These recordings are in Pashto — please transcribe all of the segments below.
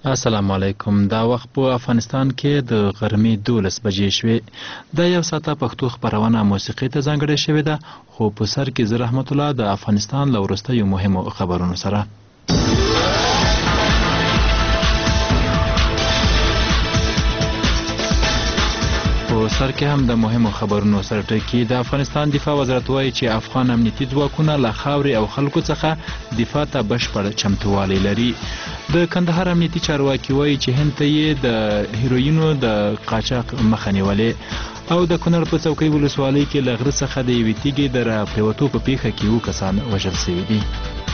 السلام علیکم. دا وخت په افغانستان کې د غرمې 12 بجې شوې. د یو ساعته پښتو خبرونه موسیقي ته ځانګړې شوې ده، خو په سر کې زه رحمت الله د افغانستان له وروستیو مهمو خبرونو سره. په سر کې هم د مهمو خبرونو سره ټکی. د افغانستان دفاع وزارت وایي چې افغان امنیتي ځواکونه له خاورې او خلکو څخه دفاع ته بشپړ چمتووالی لري. د کندهار امنیتي چارواکي وایي چې هند ته یې د هیروینو د قاچاق مخه نیولې او د کونړ په څوکۍ ولسوالۍ کې له غره څخه د یوې تیږې د راپریوتو په پیښه کې 7 کسان وژل شوي دي.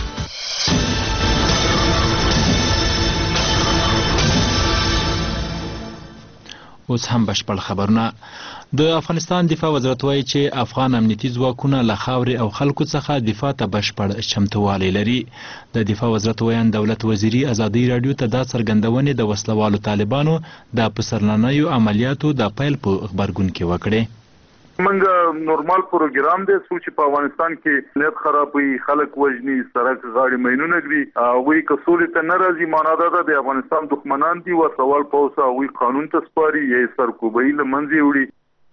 اوس هم بشپړ خبرونه. د افغانستان دفاع وزارت وایي چې افغان امنیتي ځواکونه له خاورې او خلکو څخه دفاع ته بشپړ چمتووالی لري. د دفاع وزارت ویان دولت وزیري ازادي راډیو ته دا څرګندونې د وسلوالو طالبانو د پسرلنیو عملیاتو د پیل په خبرګون کې وکړې. منګه نورمال پروګرام دی چې په افغانستان کې نیت خرابوي، خلک وژني، سړک غاړي مینونه ګري وی کسول ته ناراضي. معنا دا ده د افغانستان دښمنان دي او سوال پوسه وی قانون ته سپاري یې سرکوبۍ لمنځي وړي.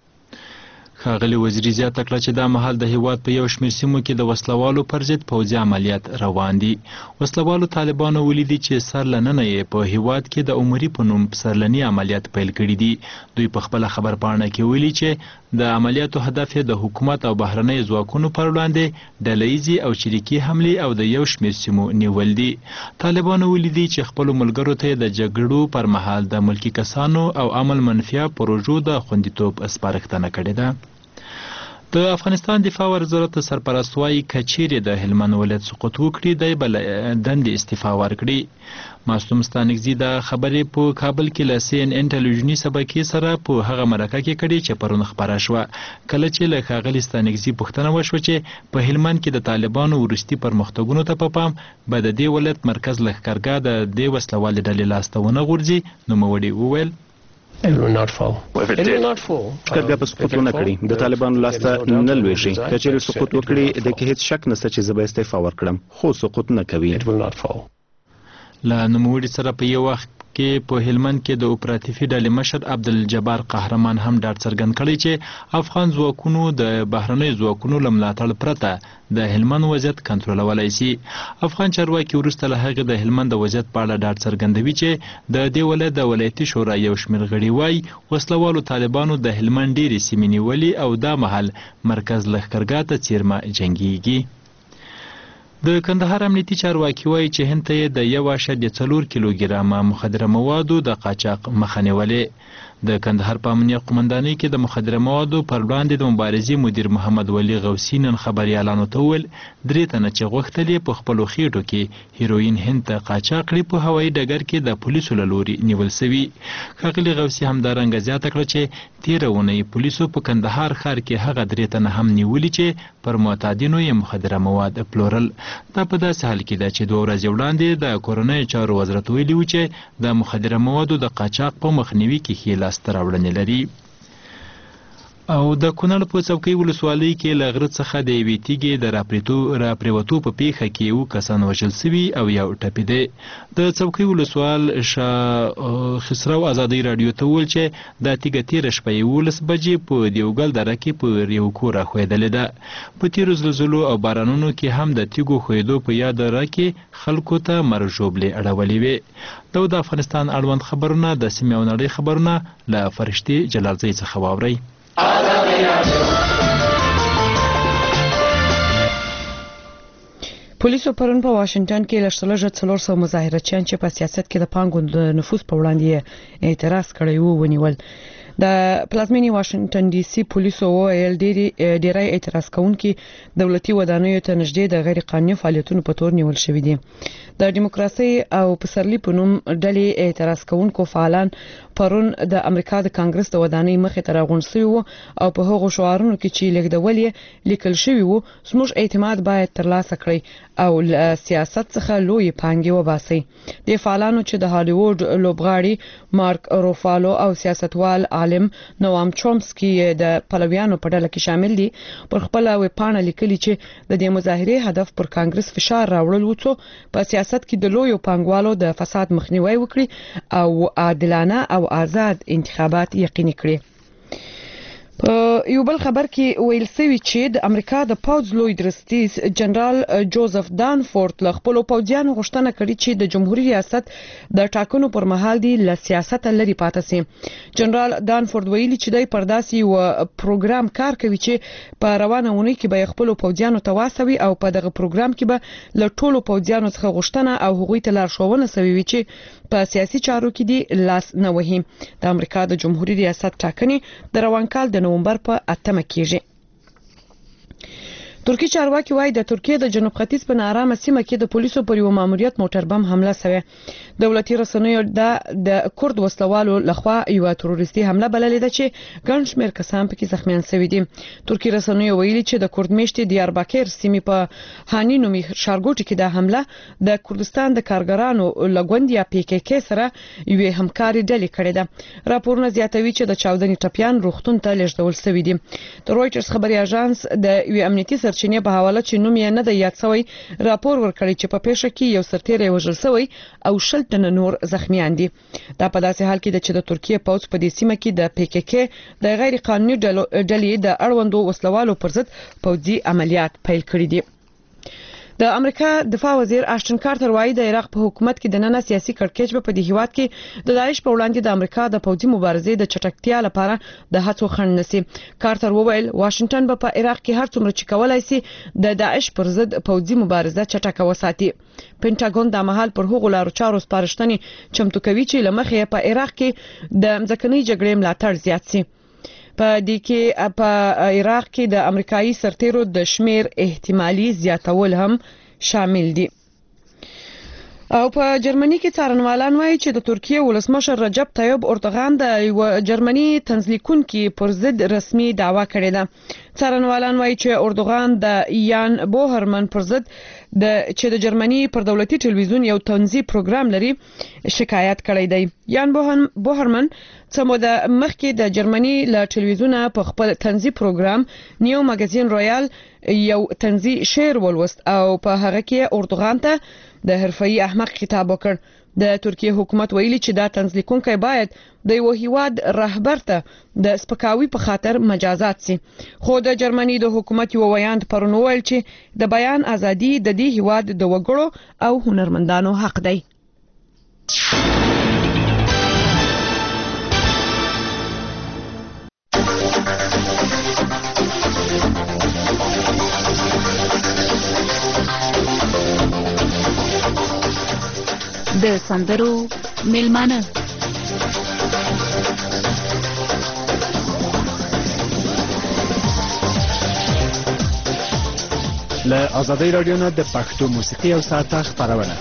ښاغلي وزیري زیاته کړه چې دا مهال د هیواد په یو شمېر سیمو کې د وسلوالو پر ضد پوځي عملیات روان دي. وسلوالو طالبانو ولیدي چې سر له ننه یې په هیواد کې د عمري په نوم پسرلني عملیات پیل کړي دي. دوی په خپله خبرپاڼه کې ویلي چې د عملیاتو هدف یې د حکومت او بهرنۍ ځواکونو پر وړاندې ډلهییزې او چریکي حملې او د یو شمېر سیمو نیول دي. طالبانو ولیدي چې خپلو ملګرو ته د جګړو پر مهال د ملکي کسانو او امن منفیه پروژو د خوندیتوب سپارښتنه کړې ده. د افغانستان دفاع وزارت سرپرست وایي که چیرې د هلمند ولایت سقوط وکړي دی به له دندې استعفا ورکړي. معصوم ستانکزي دا خبرې په کابل کې له CNN ټلویزیوني شبکې سره په هغه مرکه کې کړې چې پرون خپره شوه، کله چې له ښاغلي ستانکزي پوښتنه وشوه چې په هلمند کې د طالبانو وروستي پرمختګونو ته په پام به د دې ولایت مرکز لښکرګاه د دې وسلوالې ډلې لاسته ونه غورځي. نوموړي وویل It will not fall. It will not fall. کله به سقوط ونه کړي د طالبانو لاسته نه لويږي. کچېرې سقوط وکړي د کې هیڅ شک نشته چې زه به استعفا ورکړم، خو سقوط نه کوي. It will not fall. له نوموړي سره په یو وخت کې په هلمند کې د اپراتیفي ډلې مشر عبدالجبار قهرمان هم ډاډ څرګند کړی چې افغان ځواکونو د بهرنیو ځواکونو له ملاتړ پرته د هلمند وضعیت کنټرولولی سي. افغان چارواکي وروسته له هغې د هلمند د وضعیت په اړه ډاډ څرګندوي چې د دې ولایت د ولایتي شورا یو شمېر غړي وایي وسلوالو طالبانو د هلمند ډېرې سیمې نیولي او دا مهال مرکز لښکرګاه ته څیرمه جنګیږي. د کندهار امنیتي چارواکي وایي چې هند ته یې د 1.4 کیلوګرامه مخدره موادو د قاچاق مخه نیولې. د کندهار په امنیه قمندانۍ کې د مخدره موادو پر وړاندې د مبارزې مدیر محمد ولی غوثي نن خبریالانو ته وویل 3 تنه چې غوښتل یې په خپلو خېټو کې هیروین هند ته قاچاق کړي په هوایي ډګر کې د پولیسو له لوري نیول سوي. ښاغلي غوثي همدارنګه زیاته کړه چې 13 اونۍ پولیسو په کندهار ښار کې هغه 3 تنه هم نیولي چې پر معتادینو یې مخدره مواد پلورل. دا په داسې حال کې ده چې 2 ورځې وړاندې د کورنیو چارو وزارت ویلي و چې د مخدره موادو د قاچاق په مخنیوي کې ښې لاسته راوړنې لري. او د کونړ په څوکۍ ولسوالۍ کې له غره څخه د یوې تیږې د راپریوتو په پیښه کې 7 کسان وژل سوي او یو ټپېدی. د څوکۍ ولسوال شاه خسرو ازادۍ راډیو ته وویل چې دا تیږه تېره شپه 11 بجې په دیوګل دره کې پر یو کور راښویدلې ده. په تېرو زلزلو او بارانونو کې هم د تیږو ښویدو په یاد دره کې خلکو ته مرژوبلې اړولې وې. دا د افغانستان اړوند خبرونه د سیمې او نړۍ خبرونه له فرشتې جلالزۍ څخه واورئ. پولیسو پرون په واشنگټن کې لږ 400 مظاهرچیان چې په سیاست کې د پانګو د نفوذ په وړاندې اعتراض کړی وو ونیول. د پلازمینی واشنگټن ډي سي پولیسو ویل ډیری اعتراض کوونکي دولتي ودانیو ته نږدې د غیر قانوني فعالیتونو په تور نیول شوي دي. د دیموکراسي او پسرلی په نوم ډلې اعتراض کوونکو فعالان پرون د امریکا د کانګرس د ودانۍ مخې ته راغونډ شوي وو او په هغو شعارونو کې چې لیکدول یې لیکل شوي وو زموږ اعتماد باید ترلاسه کړئ او سیاست څخه لوی پانګې وباسي. د فعالانو چې د هالیوډ لوبغاړي مارک روفالو او سیاستوال عالم نوام چومسکی د پلویانو په ډله کې شامل دي پر خپل وپاڼه لیکلي چې د دې مظاهره هدف پر کانګرس فشار راوړل و چې په سیاست کې د لویو پانګوالو د فساد مخنیوي وکړي او عادلانه او آزاد انتخابات یقیني کړي. په یو بل خبر کې ویل شوی چې د امریکا د پوځ لوی درستیز جنرال جوزف دانفورد له خپل پوځیانو غوښتنه کړې چې د جمهوریت ریاست د ټاکنو پر مهال دی له سیاست لري پاتې سي. جنرال دانفورد ویلي چې د پرداسي او پروګرام کار کوي چې په روانه ونی کې به خپل پوځیانو تواسوي او په دغه پروګرام کې به له ټولو پوځیانو څخه غوښتنه او هغوی ته لارښوونه شوی چې په سیاسي چارو کې دی لاس نه وهي. د امریکا د جمهوریت ریاست ټاکنې د روان کال د نومبر په 8 کېږي. ترکی چارواکي وايي د ترکیه د جنوب ختیځ په نارامه سیمه کې د پولیسو پر یو ماموریت موټر بم حمله شوه. دولتي رسنیو د کورد وسلوالو لخوا یو تروریستي حمله بللې ده چې ګڼ شمېر کسان پکې زخمیان شوي دي. ترکی رسنیو ویلي چې د کورد میشتې دیارباکر سیمې په هانی نومي ښارګوټي کې د حمله د کردستان د کارګرانو لګوندیا PKK سره یو همکاري ډلې کړې ده. راپورونه زیاتوي چې د چاودنې ټپيان روغتون ته لېږدول شوي دي. د رويټرز خبري اژانس د یو امنیتي سرچینې په حواله چې نوم یې نه دی یاد شوی راپور ورکړی چې په پیښه کې یو سرتیری وژل شوی او 10 تنه نور زخمیان دي. دا په داسې حال کې ده چې د ترکیه پوځ په دې سیمه کې د PKK د غیر قانوني ډلې د اړوندو وسلوالو پر ضد پوځي عملیات پیل کړي دي. د امریکا دفاع وزیر آشټن کارتر وايي د عراق په حکومت کې د نن سیاسي کړکېچ په دې هیواد کې د داعش په وړاندې د امریکا د پوځي مبارزې د چټکتیا لپاره د هڅو خنډ نسی. کارتر وویل واشنگټن په عراق کې هر څومره چې کولای شي د داعش پر ضد پوځي مبارزه چټکه وساتي. پینټاګون د مهال پر هغو لارو چارو سپارښتنې چمتو کوي چې لمخې په عراق کې د ځمکنۍ جګړې ملاتړ زیات شي. په دې کې په عراق کې د امریکایي سرتیرو د شمیر احتمالي زیاتول هم شامل دي. او په جرمني کې څارنوالان وایي چې د ترکیه ولسمشر رجب طیب اردوغان د جرمني تنزلیکونکو پر ضد رسمي دعوا کړې ده. څارنوالان وایي چې اردوغان د یان بوهرمن پر ضد چې د جرمني پر دولتي ټلویزیون یو طنزي پروګرام لري شکایت کړی دی. یان بوهرمن څه موده مخکې د جرمني له ټلویزیونه په خپل طنزي پروګرام نیو ماګازین رویال یو طنزي شعر ولوست او په هغه کې اردوغان ته د حرفي احمق خطاب وکړ. د ترکیه حکومت ویلي چې دا تنزلیکونکي باید د یو هیواد رهبر ته د سپکاوي په خاطر مجازات شي. خو د جرمني د حکومت یو ویاند پرون ویل چې د بیان ازادي د دې هیواد د وګړو او هنرمندانو حق دی. د سندرو میلمانه له آزادۍ رادیو نه د پښتو موسیقي او ساعته خبرونه.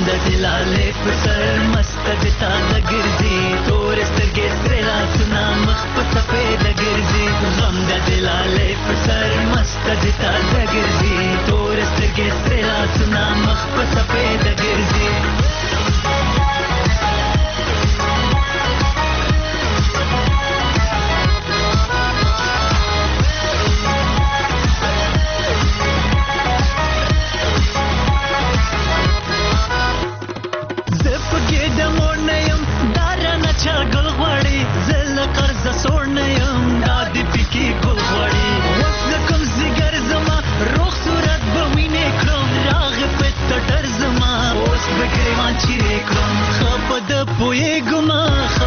لاله پر سر مست د تا لګرځي تور سترګې سره راتنا مخ په سپېده ګرځي غم د دلالې په سر مسته د تازه ګرځي تور سترګې سرې لاسونه مخ په سپېده ګرځي چا ګل غواړي زله قرضه سوړ نه یم دا د پکې ګل غواړي اوس د کوم زیګر زما روغ صورت به وینې کړم راغې په ټټر زما اوس به ګریوان چیرې کړم ښه په ده پوهېږمه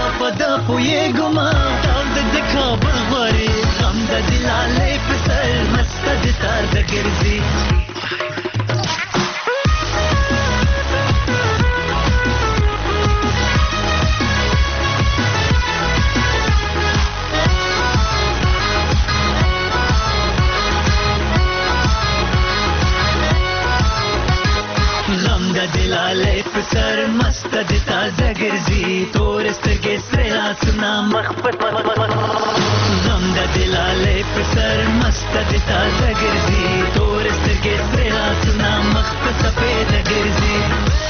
ټال د کابل غواړي غم د دلالې په سر مسته د تازه ګرځي دلالې په سر مسته د تازه ګرځي تور سترګې سرې لاسونه مخ په غم د دلالې په سر مسته د تازه ګرځي تور سترګې سرې لاسونه مخ په سپېده ګرځي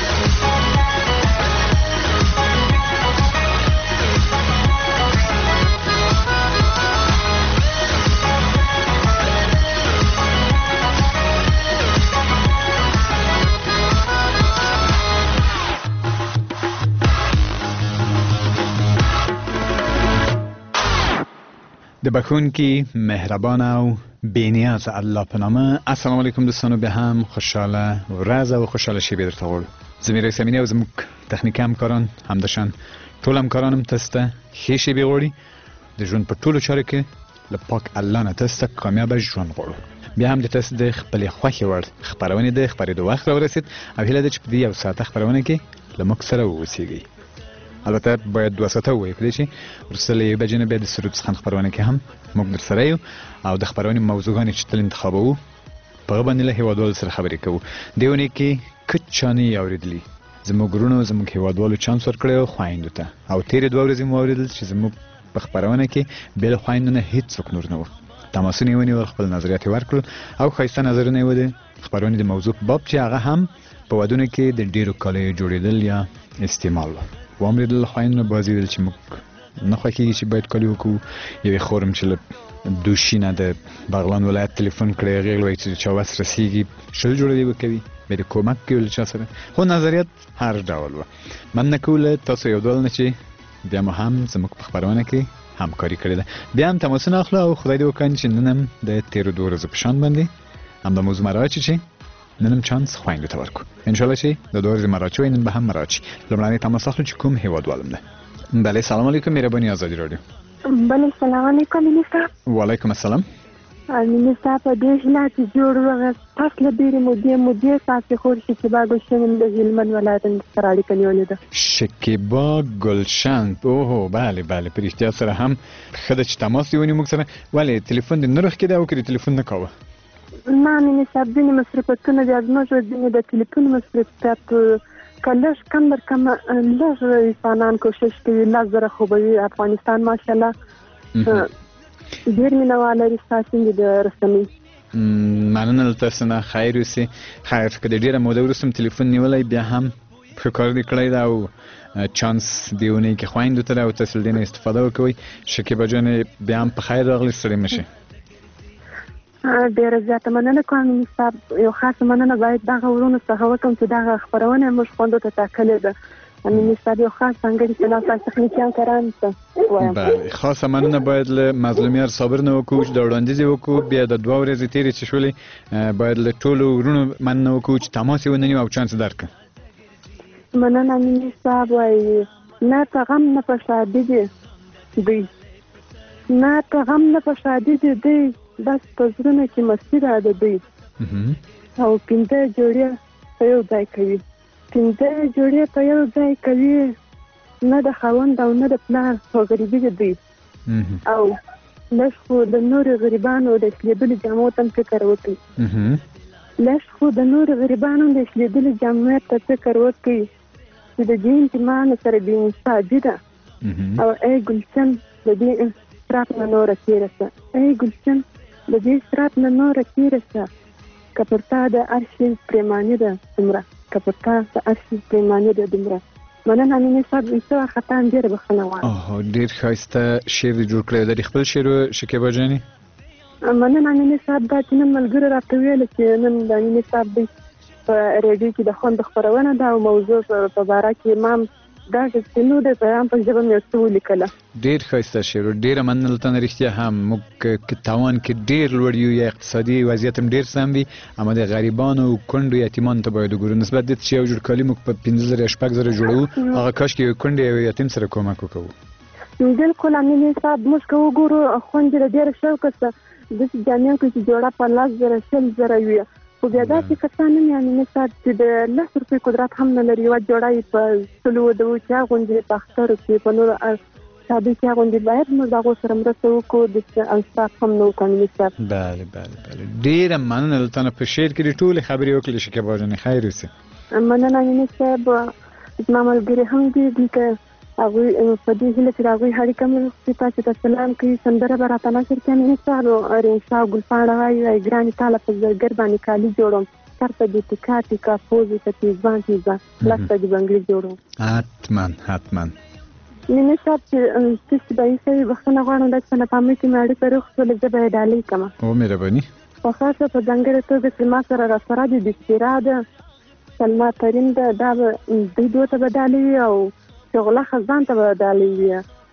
د بخونکی مهربان او بینیاز الله په نامه. السلام علیکم دوستانو، به هم خوشحاله ورځ او خوشحاله شیبه درته غواړو. زموږ رئیس امینی او زموږ تخنیکي همکاران همداشان ټول همکارانم تاسو ته ښې شیبې غواړي. د ژوند په ټولو چارو کې له پاک الله نه تاسو ته کامیابه ژوند غواړو. بیا هم د تاسو د خپلې خوښې وړ خپرونې د خپرېدو وخت راورسېد او هیله ده چې په دې یو ساعته خپرونه کې له موږ سره واوسېږئ. البته باید 2 ساعته ووایي په دې چې وروسته له 1 بجې نه بیا د سرود څخه خپرونه کې هم موږ در سره یو او د خپرونې موضوعګانې چې تل انتخابوو په هغه باندې له هېوادوالو سره خبرې کوو. دې اونۍ کې که چا نه یې اورېدلي زموږ وروڼو زموږ هېوادوالو چانس ورکړی و خویندو ته او تېرې 2 ورځې مو اورېدل چې زموږ په خپرونه کې بې له خویندو نه هېڅوک نور نه و. تماسونه یې ونیول، خپل نظریات یې ورکړل او ښایسته نظرونه یې و د خپرونې د موضوع په باب چې هغه هم په ودونو کې د ډېرو کالیو جوړېدل یا استعمال و. وامریدل خویندو بازی ویل چې موږ نه خوښېږي چې باید کالي وکړو. یوې خورم چې له دوشي نه د بغلان ولایت تلیفون کړی، هغې وایي چې چا وس رسېږي 20 جوړه دې وکوي، بیا د کومک کوي له چا سره. خو نظریات هر ډول و. مننه کوو له تاسو یو ډول نه چې بیا مو هم زموږ په خپرونه کې همکاري کړې ده. بیا هم تماسونه اخلو او خدای دې وکړي چې نن هم د تېرو 2 ورځو په شان باندې همدا موضوع مراجع چې نن هم چانس خویندو ته ورکو. انشاءالله چې د 2 ورځې مراجع وي، نن به هم مراجع. لومړنی تماس اخلو چې کوم هېوادوالم ده. بله سلام علیکم، مهرباني آزادي راډیو. بله سلام علیکم مینی صاحب. وعلیکم السلام. مینی صاحب په دې هیله چې جوړ وغه تاسو له ډېرې مودې تاسو خور شکیبا ګلشن د هلمند ولایت سره اړیکه نیولې ده. شکیبا ګلشن، اوه بله بله، په رښتیا سره هم ښه ده چې تماس دې ونیو موږ سره. ولې تلیفون دې نه روښکېده او که دې تلیفون نه کاوه؟ نه مینی صاحب، ځینې مصرفتونه د ازموږ ځینې د تلیفون مصرفات که لږ کم در کم لږ انسانان کوشش کوي 10,000 خو به وي. افغانستان ماشاءالله ډېر مینهوال لري ستاسو د رسنۍ. مننه له تاسو نه، خیر اوسې. خیر که د ډېره موده وروسته م تلیفون نیولی بیا هم ښه کار دې کړی ده او چانس دې اونۍ کې خویندو ته ده او تاسو له دې نه استفاده وکوئ. شکیبا جانې بیا هم په خیر راغلې، ستړې مه شئ. ډېره زیاته مننه کوم مینی صاحب. یو خاصه مننه باید دغه وروڼو څخه وکړم چې دغه خپرونه موږ خویندو ته ټاکلې ده. مینی صاحب یو خاص ځانګړي سلام تاسو تخنیکي همکارانو ته وایم. بله خاصه مننه باید له مظلومیار صابر نه وکړو چې دا وړاندیز یې وکړو. بیا د 2 ورځې تېرې چې شولې باید له ټولو وروڼو مننه وکړو چې تماس یې ونیو او چانس درکړه. مننه مینی صاحب. وایي نه ته غم نه په شادي دي دوی، نه ته غم نه په شادي دي دوی، بس په زړونو کې مستي ده د دوی. او 15 جوړې په یو ځای کوي، 15 جوړې په یو ځای کوي، نه د خاوند او نه د پلار په غریبي د دوی. او لږ خو د نورو غریبانو د شلېدلو جامو ته فکر وکړي، لږ خو د نورو غریبانو د شلېدلو جامو ته فکر وکړي چې د دې انتمانو سره بې انصافي ده. او ای ګلشن د دې اسراف نه نور تیره شه ای ګلشن د دې اسراف نه نور تیره شه کپرتا د ارشي پریمانی ده دومره کپرتا د ارشي پریمانی ده دومره مننه امینه صاحب ایسه خطا ډیر بخښنه غواړم ډیر ښایسته شعر جوړ کړی د خپل شعر شکیبا جانې مننه امینه صاحب دا چې نن ملګری راته ویل چې نن د امینه صاحب دی په ریډیو کې د خوند خپرونه ده او موضوع په باره کې امام دا چې نو د پیغام په ژبه مې څه ولیکله ډیر ښایسته شعر ډیره مننه تاسو رښتیا هم موږ کې تاوان کې ډیر لوړ یو یا اقتصادي وضعیت هم ډیر سم وي اما د غریبانو او کونډو یتیمانو ته باید وګورو نسبت د چې یو جوړ کالی موږ په 15,000 شپږ جوړو هغه کاش کې کونډې او یتیم سره کومک وکړو بالکل امینه صاحب موږ کو وګورو خوند ډیر شوق څه د جامعو کې جوړه په 10,000 وي خو بیا داسې کسان نه امینه صاحب چې د 10 روپۍ قدرت هم نه لري یوه جوړه یې په سلو د چا غوندې په اخترو کې په نورو شادي چا غوندې باید موږ د هغو سره مرسته وکړو د انصاف هم نه وکړو امینه صاحب بله ډېره مننه له تانه په شعر کې ټولې خبرې وکړلې شکیبا جانې خیر اوسې مننه امینه صاحب زما ملګري هم دي دلته هغوی په دې هیله چې د هغوی اړیکه مې وکړي تاسو ته سلام کوي سندره به راته نشر کړي امینه صاحب رینسا ګلپاڼه وایي ګرانې تاله په زرګر باندې کالي جوړوم سر ته دې ټیکا ټیکا پوزې ته تیزبان لس ته دې بنګړي جوړوم حتما مینه صاحب چې به یې صحیح بخښنه غواړم دا چې په ناپامۍ کې مې اړیکه روغ شولې زه به یې ډالۍ کړمه مهرباني په خاصه په ځانګړې توګه چې ما سره راسره دي بسیرا ده سلما ترین ده دا به دوی دوه ته به ډالۍ وي او شغله خزان ته به ډالۍ وي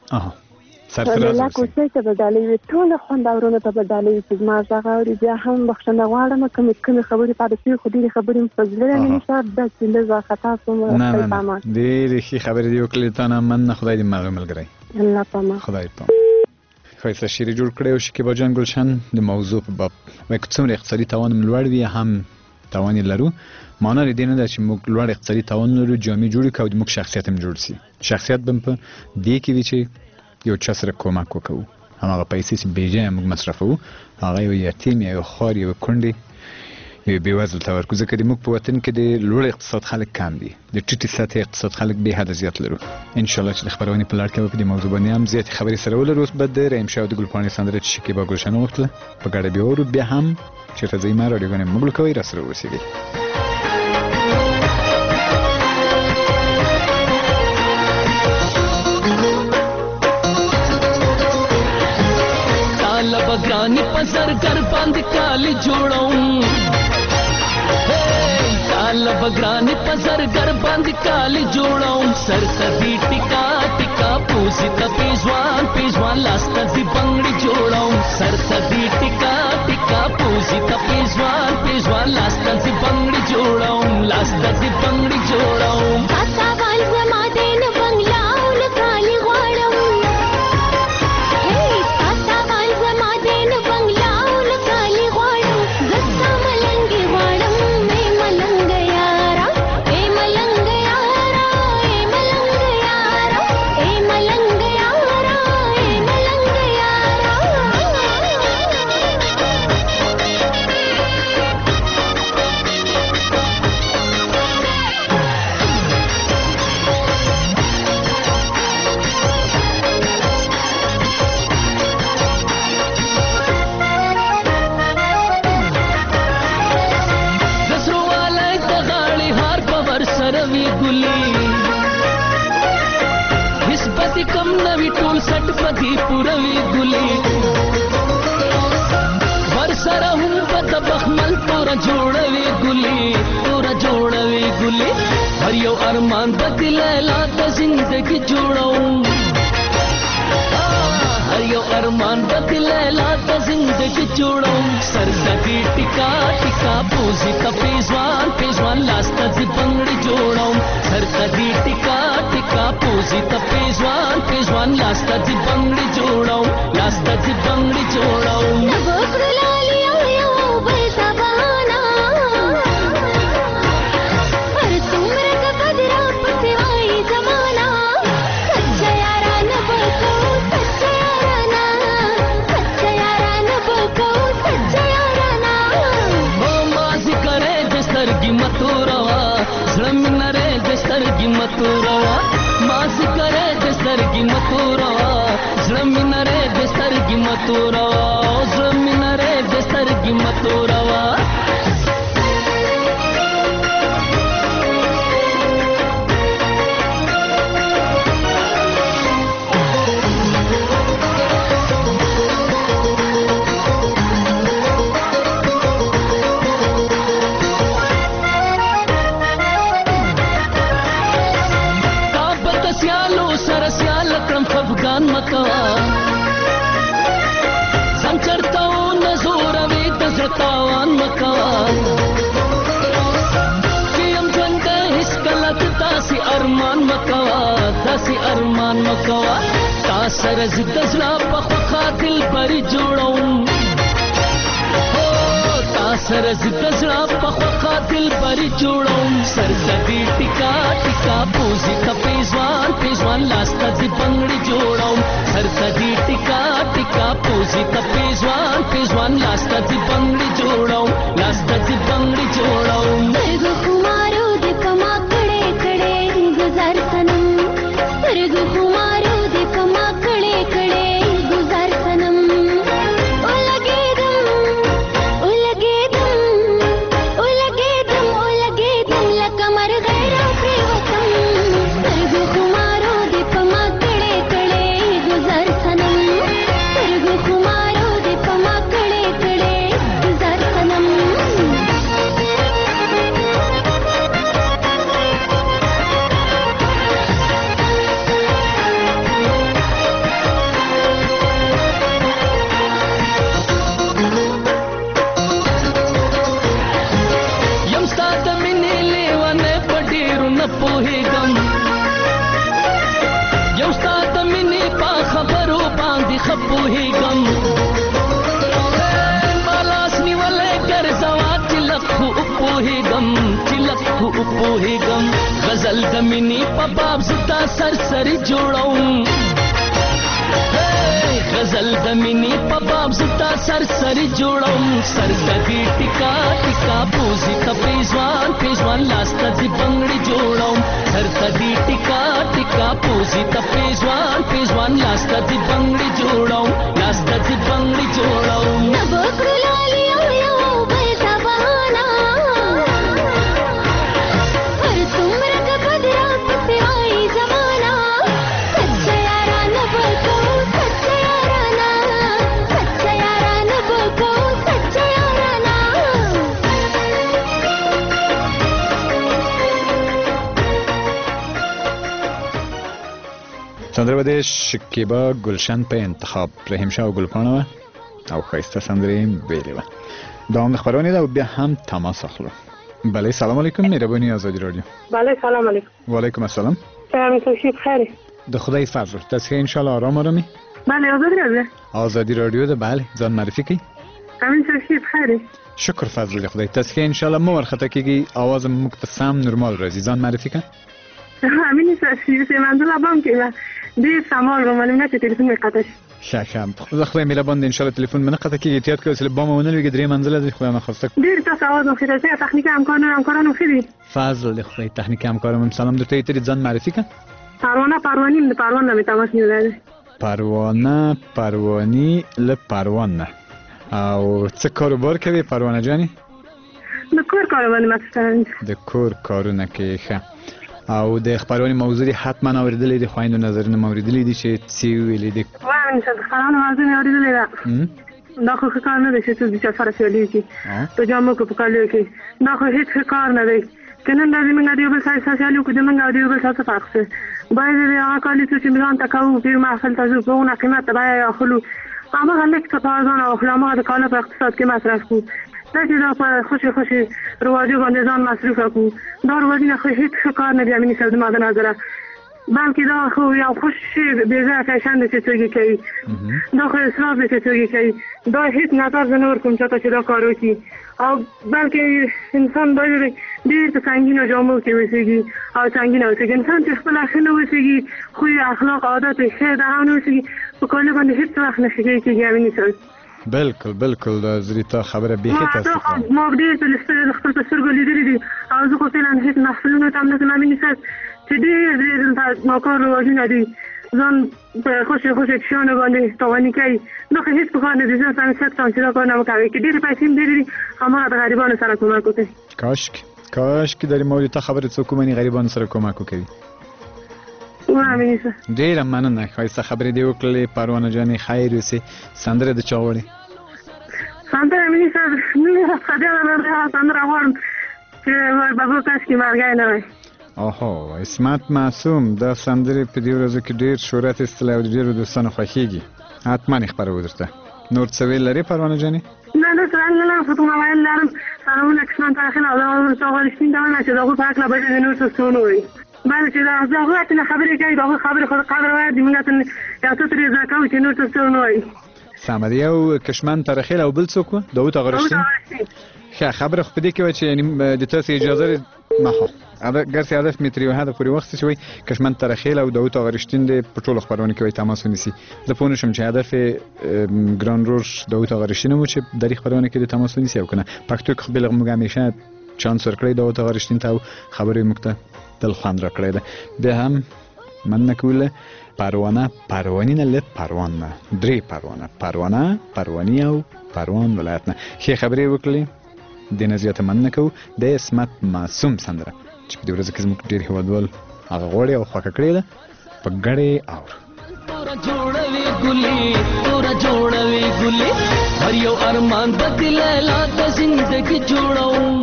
لیلا کوچۍ ته به ډالۍ وي ټوله خوندورونو ته به ډالۍ وي چې زما غږ اوري بیا هم بخښنه غواړم کومې خبرې پاتې شوي خو ډېرې خبرې مې په زړه امینه صاحب دا چې لږه خطا شوم خدای پامان ډېرې ښې خبرې دې وکړلې تا نه مننه خدای دې ملګری الله پامان خدای پامان ښایسته شعر جوړ کړی او شکیبا جان ګلشن د موضوع په باب وایي که څومره اقتصادي توان هم لوړ وي هم توان یې لرو معنا دې نه ده چې موږ لوړ اقتصادي توان لرو جامې جوړې کړو او موږ شخصیت هم جوړ شي شخصیت به په دې کې وي چې یو چا سره کومک وکړو هماغه پیسې چې بې ځایه موږ مصرفوو هغه یو یتیم یا یو خوار یو کونډې یو بېوزله ته ورکړو ځکه موږ په وطن کې د لوړ اقتصاد خلک کم دي د ټیټې سطحې اقتصاد خلک بې حده زیات لرو انشاءالله چې د خپرونې په لړ کې به په دې موضوع باندې هم زیاتې خبرې سره ولرو اوس به د رحیم شاه او د ګلپاڼې سندره چې شکیبا ګلشن وغوښتله په ګډه بیا اورو بیا هم چېرته ځئ مه راډیوګانې مه ګل کوئ راسره اوسېږئ ګرانی پسر کر باندې کالی جوړوم طالب ګرانی پسر کر باندې کالی جوړوم سر ته ټیکا ټیکا پوسی ته پیژوان لاس ته بنگړي جوړوم سر ته ټیکا ټیکا پوسی ته پیژوان لاس ته بنگړي جوړوم لاس ته بنگړي جوړوم تاسو وال زما دین بنگلاو لکالی غواړم کم نوی ټول سټ پدی پوروي ګلی ور سره هم پد بخمل پورا جوړوي ګلی هر یو ارمان بدل لا د زندگی جوړوم هر یو ارمان بدل لا د زندگی جوړوم سر سدي ټیکا ټیکا پوزي ته پیژوان لاس ته بنگړي جوړوم سر سدي ټیکا ټیکا پوزي ته پیژوان لاس ته بنگړي جوړوم سترګې متوروا ما ذکر د سترګې متوروا زمینره د سترګې متوروا زمینره د سترګې متوروا افغان مکوا زم چرتاو نزور وی تزتاوان مکوا کیم ژوند هیڅ کله تاسي ارمان مکوا تاسي ارمان مکوا تاسو رزق دزلا په خوا دل پر جوړوم تاسو رزق دزلا په خوا دل پر جوړوم سر سدي ټیکا ټیکا پوزي کپیزوان پیزوان لاستا دی بنگړي جوړوم سر سدي ټیکا ټیکا پوزي کپیزوان پیزوان لاستا دی بنگړي جوړوم لاستا دی بنگړي جوړوم مرګ خمارو د کما کړه کړه گزار سنم مرګ خمارو د کما کړه کړه گزار سنم پوهیږم غزل د مینې په باب زتا سرسری جوړوم غزل د مینې په باب زتا سرسری جوړوم سرسری ټیکا ټیکا پوزي کپیزوان پیزوان لاستا دی بنگړي جوړوم سرسری ټیکا ټیکا پوزي کپیزوان پیزوان لاستا دی بنگړي جوړوم لاستا دی بنگړي جوړوم سندره بده شکیبا گلشن په انتخاب رحیم شاه گلپانه او خیسته سندره بیلی و دوام خبرانی دا و بیا هم تماس اخلو بله سلام علیکم مهربانی آزادی رادیو بله سلام علیکم و علیکم السلام سلام توشید خیره ده خدای فضل تصحیح انشالله آرام آرامی بله آزادی رادیو آزادی رادیو ده بله زان معرفی کی امین توشید خیره شکر فضل ده خدای تصحیح انشالله مو ورخطه کیگی آواز مکتسام نرمال رازی زان معرفی کن امین توشید منزل ابام که دیر سمال رو معلوم نشه تلفن میقطعش شکم خدای مهربان ان شاء الله تلفن من قطع کی احتیاط کنید با ما ونل بگید منزل از خدا نخواسته دیر تا آواز مخیره تکنیک همکارانو خیلی فضل خدای تکنیک همکارم سلام در تایید زن معرفی کن پروانه نمیتواس میولاده پروانی لپروانه او څه کاروبار کوي پروانه جانی د کور کارونه مثلا د کور کارونه کې ښه او د خبرونې موضوع حتما اوریدلې دي خويندو نظرونه اوریدلې دي چې څه ویلې دي وای چې خبرونه موضوع اوریدلې ده دا خو کار نه دی چې څه سره شولې کی په جامو کې په کالو کې دا خو هیڅ کار نه دی کنه دا زمونږ دی بل ځای سوسیالو کې د منګو دی بل څه فرق څه باید هغه کالي چې میلان تکاو په محفل تاسو په اون قیمت باید اخلو اما هلک څه پازان او خلامه د کاله په اقتصاد کې مصرف کو دا چې دا په خوشي رواجو باندې ځان مصرف کو دا رواجونه خو هیڅ کار نه دی امني سود ماده نظر بلکې دا خو یو خوشي بيزه فیشن دي چې کوي دا خو اسراف دي چې کوي دا هیڅ نظر نه ورکوم چې دا کار وکړي او بلکې انسان باید ډیر څنګه جامو کې وسیږي او څنګه وسیږي انسان چې خپل اخلاق وسیږي خو اخلاق عادت ښه ده او وسیږي په کله باندې هیڅ وخت نه شي کېږي امني سود بالکل دا زریتا خبره به هیڅ تاسو ما دې په لسته خپل سترګو لیدلې دي او زه خو فعلا هیڅ محفلونه تم نه کوم امني سود چې ډېر مکار وژنه دي ځان په خوشې کښانه باندې تواني کوي نو هیڅ په باندې د ځان سره څه څه کار نه کوي کې ډېر پیسې ډېر همغه د غریبانو سره کومک کوي کاش کې در مورد ته خبره څوک مني غریبانو سره کومک کوي ډېر مننه خایسته خبرې دی وکړلې پروانه جانې خیر اوسې سندره د چا وړې سندره مې نه سندره غواړم چې بابو کاش کې مرګای نه وای اوهو اسمت معصوم دا سندره په دې ورځو کې ډېر شهرت استلی او ډېرو دوستانو خوښیږي حتما یې خپروو درته نور څه ویل لرې پروانه جانې نه سلام نه فتوما ویل لرم سلامونه کسان تاخیل او دا څوغلشتین دا نه چې دغه په اکلا به نور څه څونه باندې چې دا زغوات نه خبرې کوي دا خبرې خو قدر وایي د موږ ته یا ته ترې ځکه چې نور څه څونه وایي سمدي او کشمن ترخیل او بل څوک دا وته غرشتین ښه خبره خو دې کې و چې یعنی د تاسو اجازه نه خو ګرځي هدف متری و هدف پورې وخت شوی کشمن ترخیل او داوود غرشتین د پټول خبرونه کوي تماس ونیسي زه پونه شم چې هدف ګران روش داوود غرشتین مو چې د خبرونه کې د تماس ونیسي او کنه پښتو کې بل موږ همیشه چانس ورکړی داوود غرشتین ته خبرې مکته دل خوند را کړی ده به هم من نکوله پروانی نه لږ پروان نه درې پروانی او پروان ولایت نه ښه خبرې وکړلې د نزیات من نکو د اسمت معصوم سندره چې په دې ورځ کې زموږ ډېر هیوادوال هغه غوړې او خوښه کړې ده په ګړې اور تورا جوړوي ګلي هر یو ارمان بدل لا د زندګي جوړو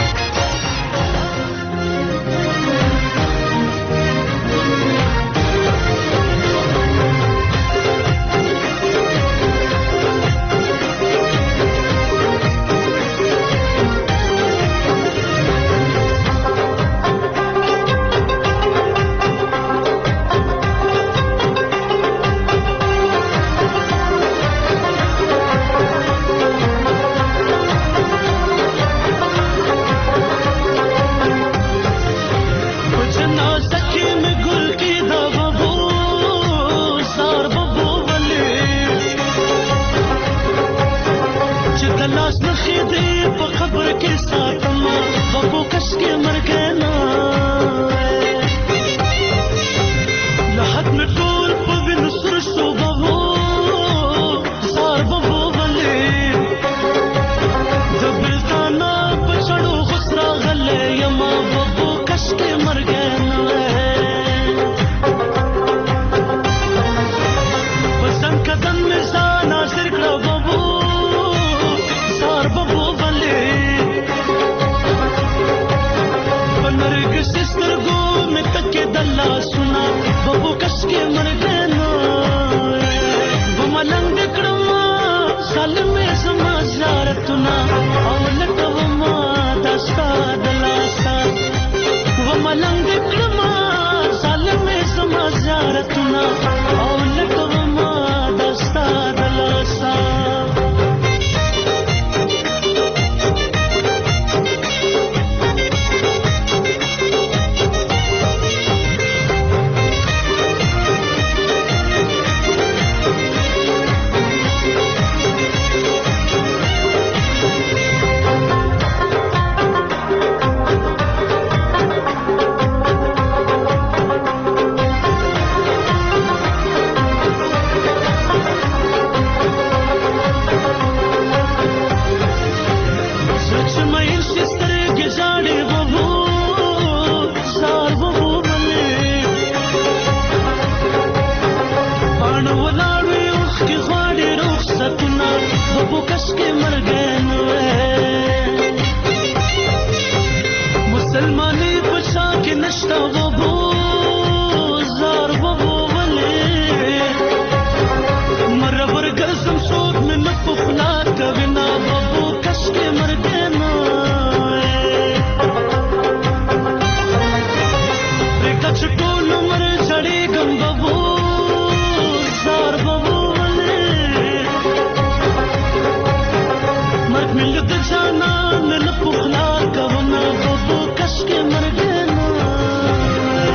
जाना, नल पुखला कवना बबू कश के मर गए ना।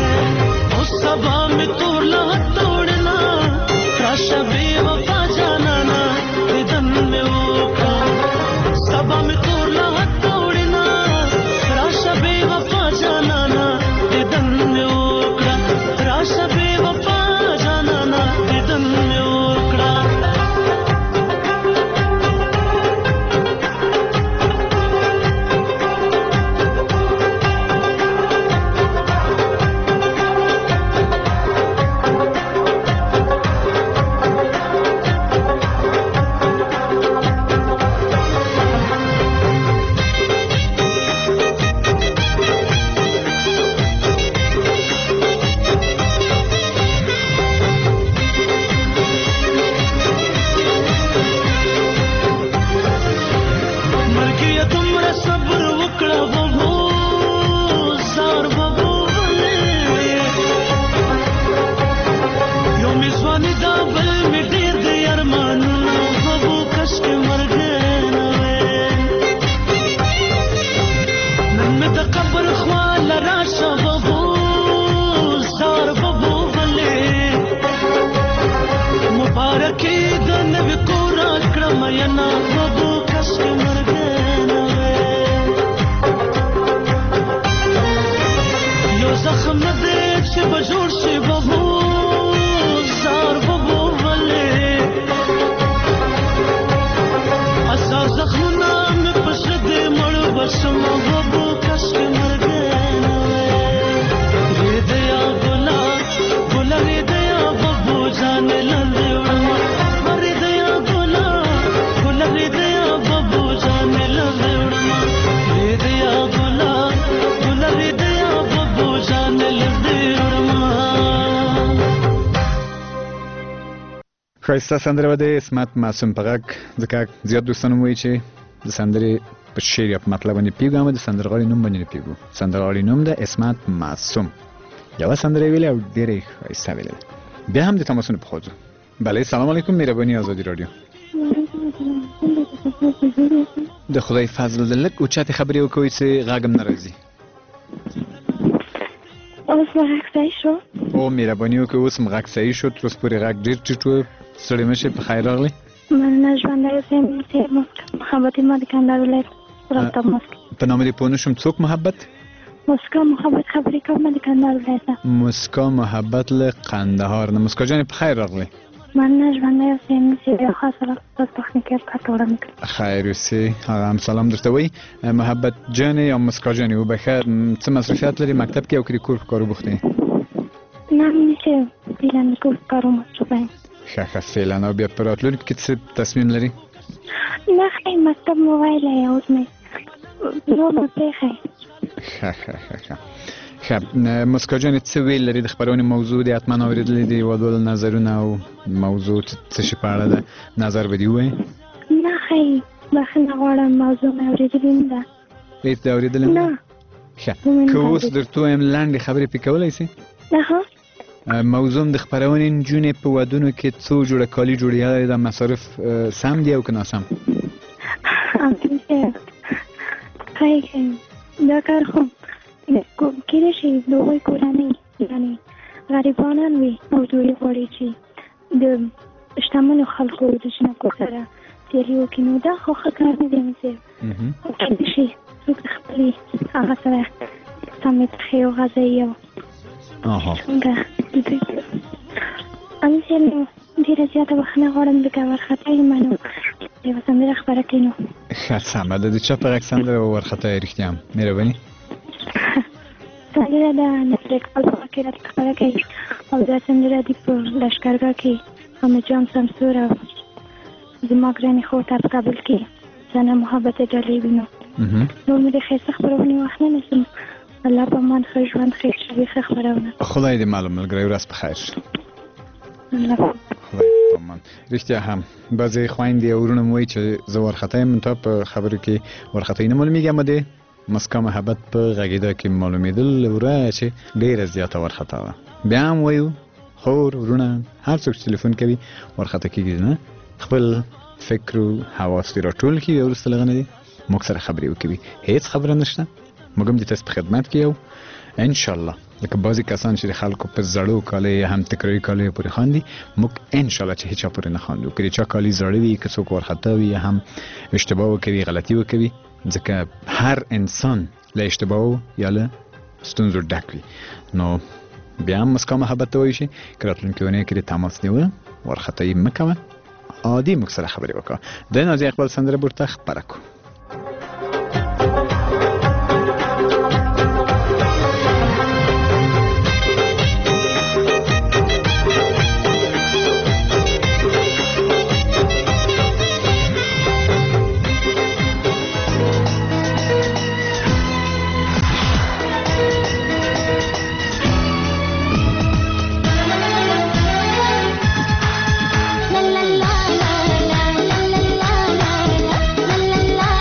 قسم دې چې بجوړ شي بابو زار بابو ولې اساس زخمونه مې پښه دې مړ بسم بابو کس کې مرګ نه وې دې یا ګلا ګلا دې یا بابو جان لندې وړما دې یا ګلا ګلا دې یا بابو جان لندې وړما دې یا ګلا ګلا دې یا بابو جان لندې وړما. ښایسته سندره و د اسمت معصوم په غږ ځکه زیات دوستان وایي چې د سندرې په شعر یا په مطلب باندې پیږو اما د سندرغاړي نوم باندې نه پیږو. سندرغاړي نوم د اسمت معصوم. یوه سندره ویلې او ډېرې ښایسته ویلې. بیا هم د تماسونو په خواځو. بله سلام علیکم مهرباني آزادي رادیو. د خدای فضل د لږ اوچتې خبرې وکوئ چې غږ هم نه راځي. اوس غږ صحیح شو؟ او مهرباني وکړئ اوس هم غږ صحیح شو. تر اوسه پورې غږ ډېر ټیټ و. ستړي مه شئ په خیر راغلئ. مننه ژوندی اوسئ محبت ما د کندهار ولایت رابطه مسکو. په نام دې پوه نه شوم څوک محبت؟ مسکا محبت خبرې کوم د کندهار ولایت نه. مسکا محبت له قندهار نه. مسکا جانې په خیر راغلئ. مننه ژوندی اوسئ یو خاص راز تاسو تخنیکي کارت وړاندې کړم. خیر اوسئ. هغه هم سلام درته وایي. محبت جانې یا مسکا جانې وبښه څه مصروفیات لري مکتب کې او که د کور په کارو بوخته یې؟ نه چې فعلا د کور په کارو مصروفه یم. ښه ښه فعلا. او بیا په راتلونکي کې څه تصمیم لري؟ نه ښه مکتب مو ویلی اوس مې نور به پرېښی. ښه ښه ښه ښه ښه. مسکا جانې څه ویل لري د خپرونې موضوع دې حتما اورېدلې دي هېوادوالو نظرونه او موضوع څه شي په اړه ده نظر به دې ووایي؟ نه ښه بخښنه غواړم موضوع مې اورېدلې نه ده. هېڅ دې اورېدلې نه؟ ښه که اوس درته ووایم لنډې خبرې پرې کولی سې؟ موضوع د خپرونې نجونې په ودونو کې څو جوړه کالي جوړېدلی دا مصارف سم دي او که ناسم؟ دا کار خو کېدای شي د هغوی کورنۍ یعنې غریبانان وي او دوی غواړي چې د شتمنو خلکو د جنکو سره سیالي وکړي نو دا خو ښه کار نه دی مصیر. کېدای شي څوک د خپلې هغه سره سمې پخې وغځوي او څنګه انسان ډېره زیاته بخښنه غواړم ځکه وارخطا یم نو یوه سندره خپره کړې نو ښه سمه ده. د چا په غږ سندره وارخطا یې رښتیا هم مهرباني؟ سندره ده نصر اقبال په کې راته خپره کوي او دا سندره دي په لښکرګاه کې حامد جان سمسور او زما ګرانې خور ته په کابل کې زنه محبت ډالۍ وي نو نور مې د ښایسته خپرونې وخت نه نیسم. الله په امان ښه ژوند ښه شوي ښه خپرونه. خدای دې معلوم ملګری ورځ په خیر. خدای په امان. رښتیا هم بعضې خویندې او وروڼه مو وایي چې زه وارخطا یم تا په خبرو کې وارخطایي نه معلومېږي اما د مسکا محبت په غږېدا کې معلومېدل وره چې ډېره زیاته وارخطا وه. بیا هم وایو خور وروڼه هر څوک چې تلیفون کوي وارخطا کېږي نه خپل فکر و حواس دې راټول کړي بیا وروسته له هغه نه دې موږ سره خبرې وکوي. هېڅ خبره نشته. موږ هم د تاسو په خدمت کې یو انشاءالله. لکه بعضې کسان چې د خلکو په زړو کالیو یا هم تکراري کالیو پورې خاندي موږ انشاءالله چې هیچا پورې نه خاندو. که د چا کالي زاړه وي که څوک وارخطا وي یا هم اشتباه وکوي غلطي وکوي ځکه هر انسان له اشتباهو یا له ستونزو ډک وي نو بیا هم مسکا محبت ته وایي شي که راتلونکې اونۍ کې د تماس نیوه وارخطایي مه کوه عادي موږ سره خبرې وکړه. د نازي اقبال سندره به ورته خپره کړو. la la la la la la la la la la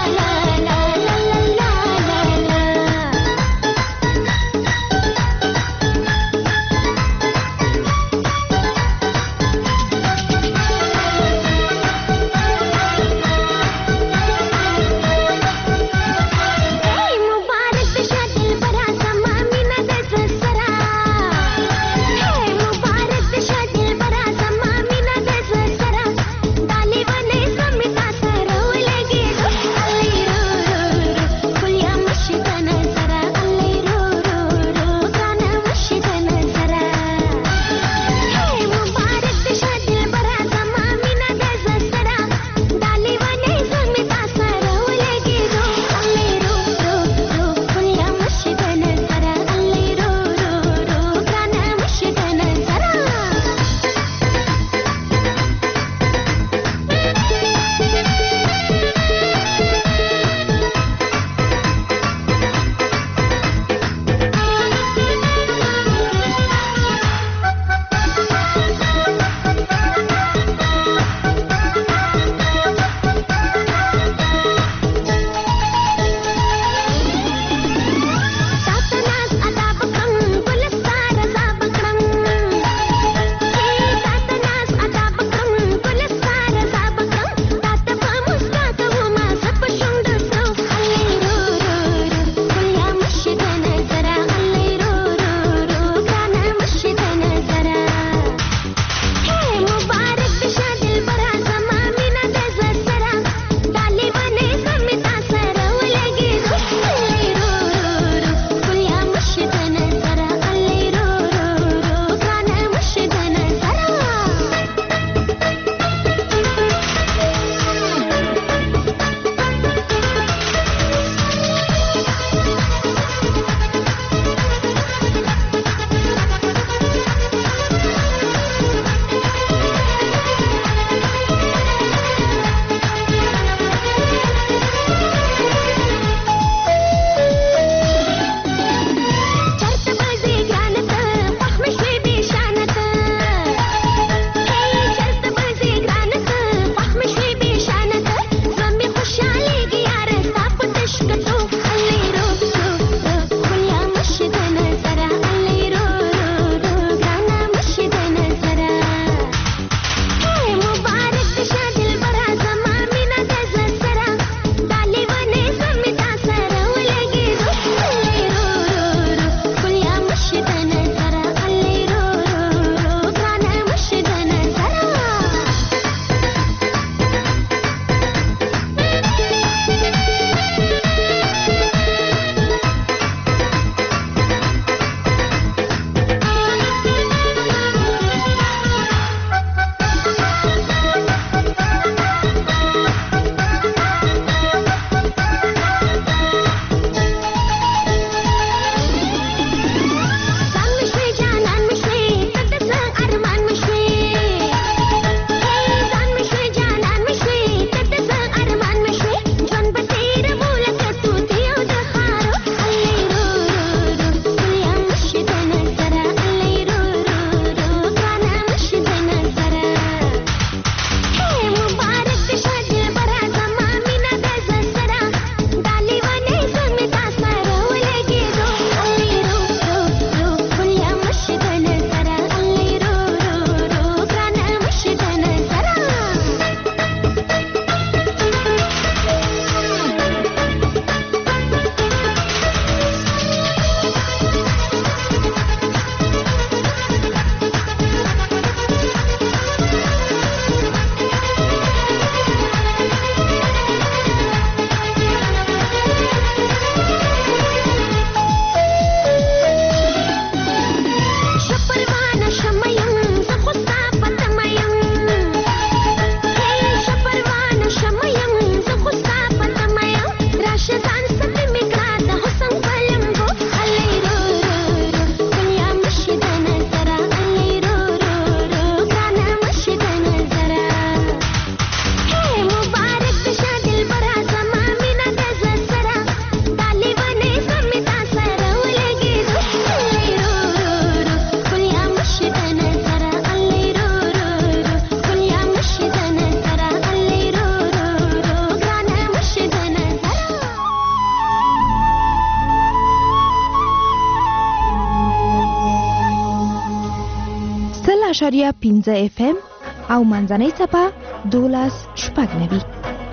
103.15 FM او منځنۍ څپه 12.9.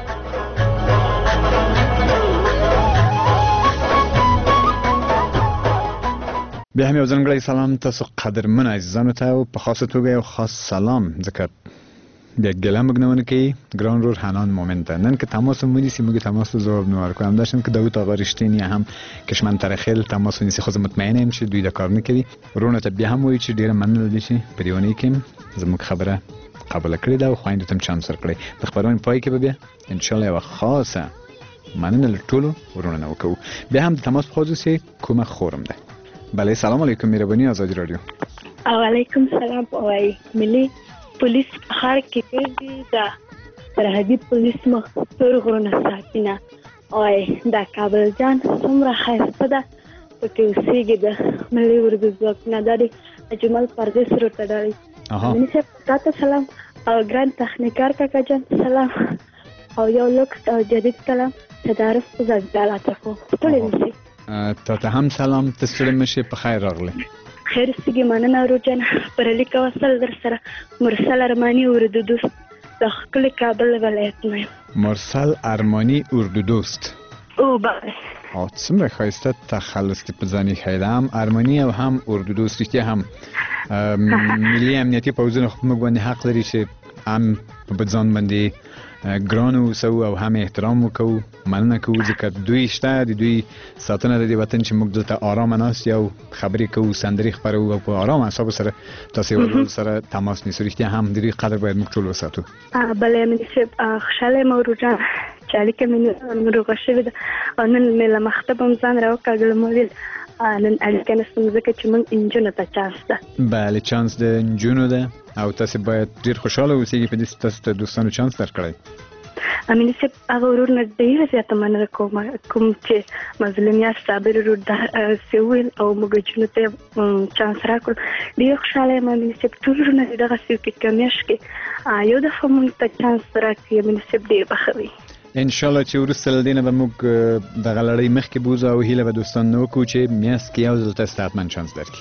بیا هم یو ځانګړی سلام تاسو قدرمن عزیزانو ته او په خاصه توګه یو خاص سلام ځکه بیا ګله موږ نه ونکړي ګران رور حنان مومن ته نن که تماس ونیسي موږ تماس ته ځواب نه ورکوو همداشان که داود آقا رښتینی هم کشمن طرخیل تماس ونیسي خو زه مطمئنه یم چې دوی دا کار نه کوي ورونو ته بیا هم وایي چې ډېره مننه دي چې په دې اونۍ کې زموږ خبره قبوله کړې ده او خویندو ته هم چانس ورکړی د خپرونې پای کې به بیا انشاءالله یوه خاصه مننه له ټولو ورونو نه وکوو بیا هم د تماس په خواځو چې کومه خورم ده. بله سلام علیکم مهرباني آزادی رادیو. وعلیکم سلام. وای ملي پولیس خار کې پیږي دا سرحدي پولیس مختور غرونه ساتینه وای دا کابل جان څومره خاصه ده پکې اوسېږي د ملي اردو ځواک نه د اجمل پردیس روټه ډالي. مې څه تاسو سلام او ګران تخنیکار کاکا جان سلام او یو لوکس او جدید سلام تدارس زړه تاسو ټول نشي ته هم سلام تسلیم مشه په خیر راغلی. خیر سګي مننه روجن پر لیکه وصل در سره مرسل ارمانی اردو دوست د خپل کابل ولایت نه مرسل ارمانی اردو دوست او بله او څومره ښایسته تخلص په ځاني خیرام ارمانی او هم اردو دوست چې هم ملي امنیتي پوځونه خو موږ باندې حق لري چې هم په ځان باندې ګران اوسو او هم احترام وکړو مننه کوو ځکه دوی شته د دوی ساتنه د دې وطن چې موږ دلته آرامه ناست یو خبرې کوو سندرې خپروو او په آرام اعصابو سره تاسې ورول سره تماس نیسو رښتیا هم د دوی قدر باید موږ ټول وساتو. بله ملي صاحب خوشحاله یم روجان چې اړیکه مې ناروغه شوې ده او نن مې له مخته به م ځان راوکاږلم وویل نن اړیکه نشم ځکه چې موږ نجونو ته چانس ده. بله چانس د نجونو ده او تاسې باید ډېر خوشحاله اوسېږئ په دې چې تاسو ته دوستانو چانس درکړی. امینه صاحب هغه ورور نه ډېره زیاته مننه کوم چې مظلوم یاست صابر ورور داسې وویل او موږ نجونو ته چانس راکړو. ډېر خوشحاله یم امینه صاحب ټول ورونه دې دغسې وکړي که میاشت کې یو دفعه موږ ته چانس راکړي امینه صاحب ډېر به ښه وي. انشاءالله چې وروسته له دې نه به موږ دغه لړۍ مخکې بوځو او هیله به دوستان نه وکړو چې میاشت کې یو ځل تاسو ته حتما چانس درکړي.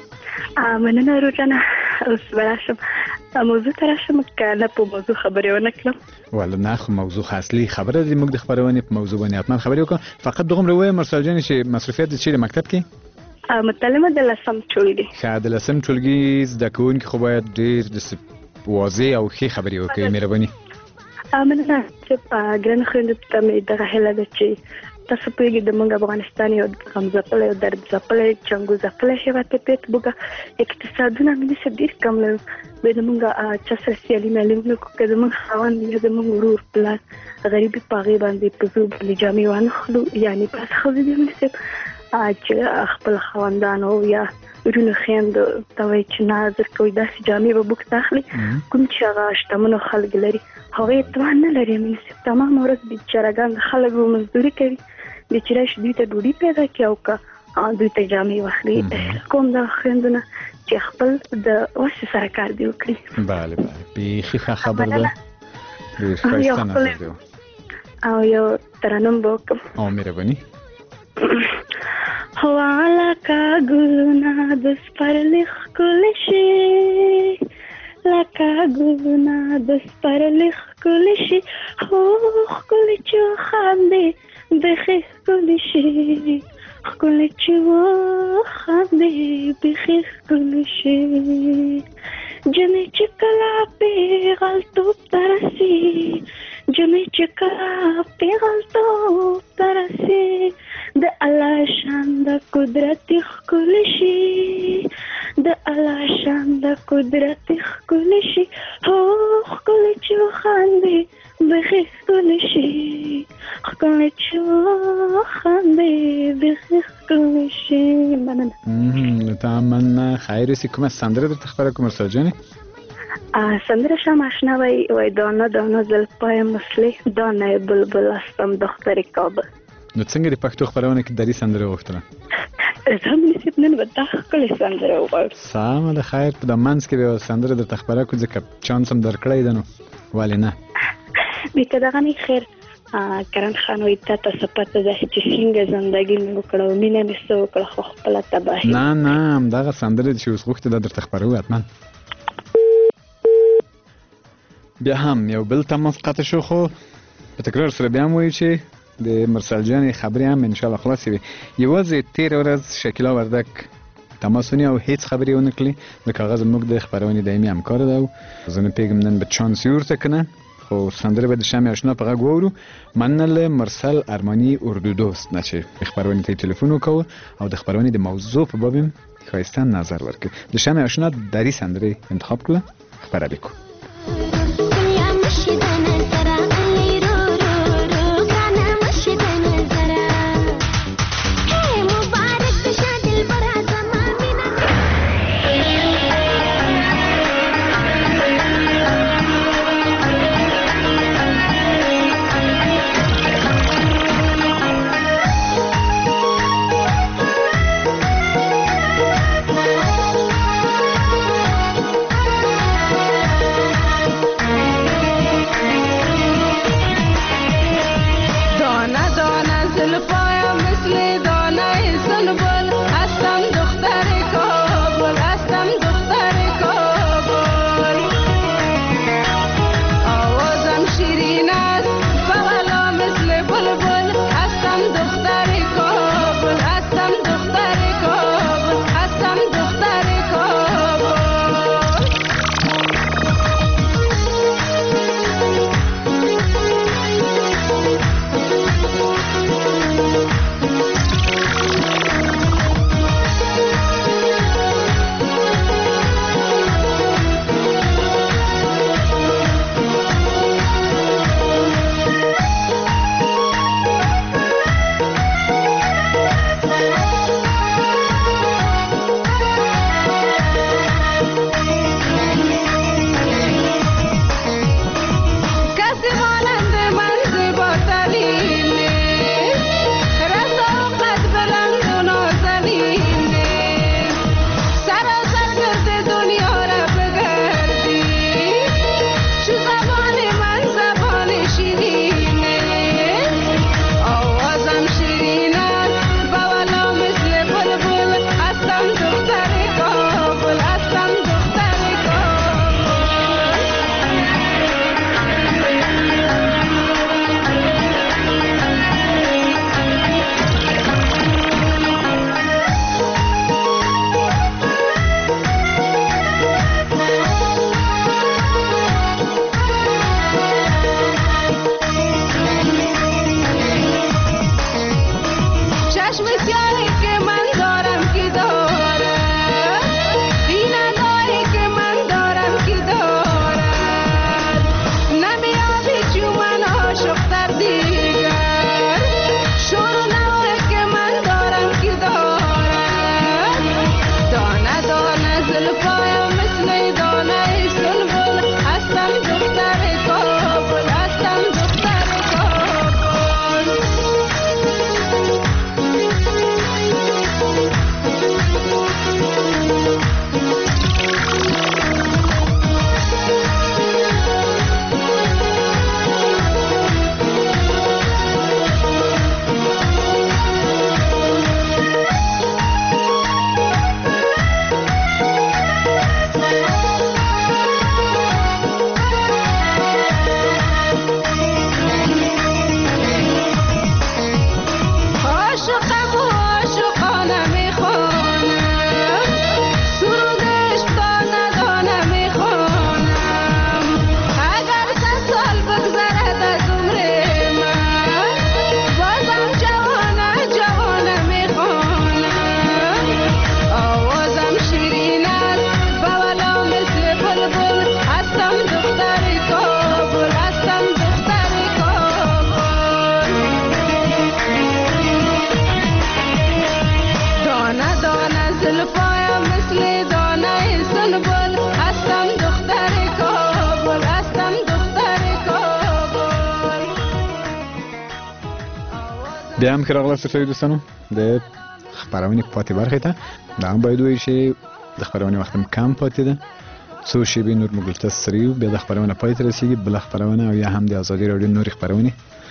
مننه روجانه اوس به راشم موضوع ته راشم که نه په موضوع خبرې ونه کړم. ولی نه خو موضوع اصلي خبره دي موږ د خبرونې په موضوع باندې حتما خبرې وکړو. فقط دومره ووایم مرسل جانې چې مصروفیت دې چیرې مکتب کې؟ متعلمه د لسم ټولګي. ښه د لسم ټولګي زده کوونکي خو باید ډېر واضح او ښې خبرې وکړي مهرباني. مننه چې ګرانو خویندو ته مې دغه هیله ده چې تاسو پوهېږئ د موږ افغانستان یو غمځپلی او درد ځپلی جنګو ځپلی هېواد دی پرې موږ اقتصادونه ملي صاحب ډېر کم لرو بیا د موږ چا سره سیالي معلوم نه کړو که زموږ خاوند یا زموږ ورور پلار غریبي په هغې باندې په زور باندې جامې وانخلو یعنې بعض ښځې دي ملي صاحب چې خپل خاوندانو یا ورونو خویندو ته وایي چې نه درکوئ داسې جامې به موږ ته اخلي کوم چې هغه شتمنو خلک لري هغوی توان نه لري ملي صاحب تمامه ورځ بېچارهګان د خلکو مزدوري کوي د چې راشي دوی ته ډوډۍ پیدا کړي او که دوی ته جامې واخلي. کوم دغه خویندو نه چې خپل د وسې سره کار دې وکړي. بله بله بیخي ښه خبر ده ډېر ښایسته نظر دی او یو ترنم به وکړم. مهرباني. لکه ګلونه د سپرلي ښکلې شي لکه ګلونه د سپرلي ښکلې شي خو ښکلې چې وخاندې بیخي ښکلې شي ښکلې چې وخاندې بیخي ښکلې شي جنې چې کله پیغلتوب ته رسي جنې چې کله پیغلتوب ته رسي د الله شان د قدرت ښکلې شي د الله شان د قدرت ښکلې شي هو ښکلې چې وخاندې بیخي ښکلې شي ښکلې چې وخاندې بیخي ښکلې شي. مننه. تمنا خیر اوسې. کومه سندره درته خپره کوم مرسل جانې؟ سندره شم آشنا وای دانه دانه زلفای مسلې دانه بلبل هستم دختر کابل. نو څنګه د پښتو خپرونه کې دري سندره وغوښتله؟ زه ملي صاحب نن به دا ښکلې سندره وغواړم. سمه ده خیر په د منځ کې به یوه سندره درته خپره کړو ځکه چانس هم درکړی ده نو ولې نه. بیکه دغه نه خیر کرن خان وایي تا ته څه پته ده چې څنګه زندګي مې وکړه او مینه مې څه وکړه خو خپله تباهي. نه همدغه سندره چې اوس غوښتې دا درته خپروو حتما. بیا هم یو بل تماس قطع شو خو په تکرار سره بیا وایي چې د مرسل جان خبرې هم ان شاء الله خلاصې وي. یوازې تیر ورځ شکیلا وردک تماس ونی او هیڅ خبرې ونه کړې د کاغذ موږ د خبرونې دایمي همکار ده او زه نه پیګم نن به چانس یورته کنه خو سندره به د شمع آشنا په غږ وورو. منل مرسل ارمانی اردو دوست نه چې خبرونې ته تلیفون وکاو او د خبرونې د موضوع په باب خواستن نظر ورکړي. د شمع آشنا دری سندره انتخاب کړه خبره وکړو. بیا هم که راغلاست سوی دوستانو د خبرونې پاتې برخې ته دا هم باید وایي چې د خبرونې وخت هم کم پاتې ده څو شیبې نور موږ دلته سره یو بیا د خبرونه پای ته رسیږي بله خبرونه او یا هم د ازادي راډیو نورې خبرونې